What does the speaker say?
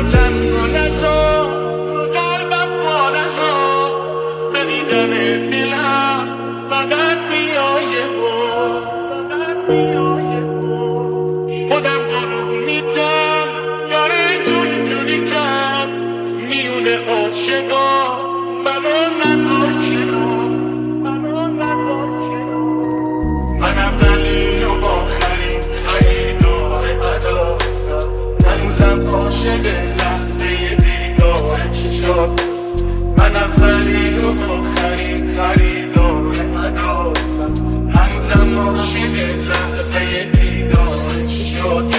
لنگو نزار رو قلبم پا نزار به دیدن دلم فقط بیای خودم غروب میتم یاره جون جونیتم میونه عاشقا منو نزار کنار منم دلیل و آخرین خریدار ادا هنوزم عاشق لحظه دیدار چشات منم دلیل و آخرین خریدار ادا هنوزم عاشق لحظه دیدار چشات